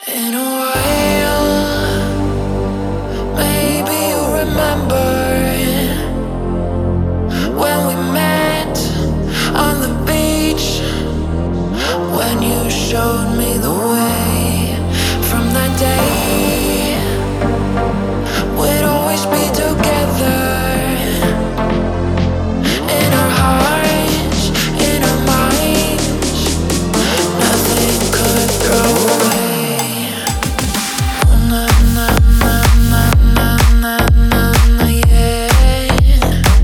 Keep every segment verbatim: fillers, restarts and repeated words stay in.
In a while, maybe you remember when we met on the beach, when you showed me the way. From that day, we'd always be together. In our hearts, in our minds, nothing could throw away. Na na na na na na na na, yeah.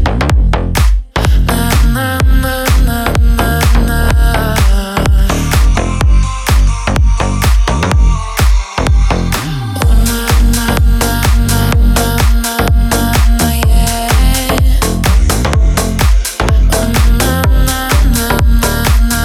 Na na na na na na. Oh na na na na na na na na, yeah. Oh na na na na na.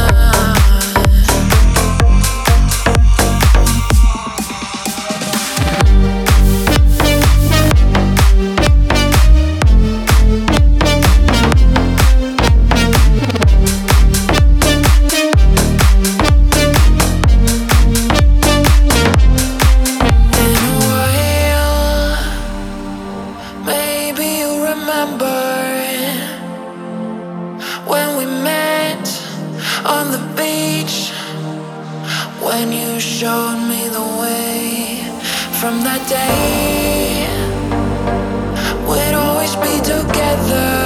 In a while, maybe you remember when we met on the beach, when you showed me the way. From that day, we'd always be together.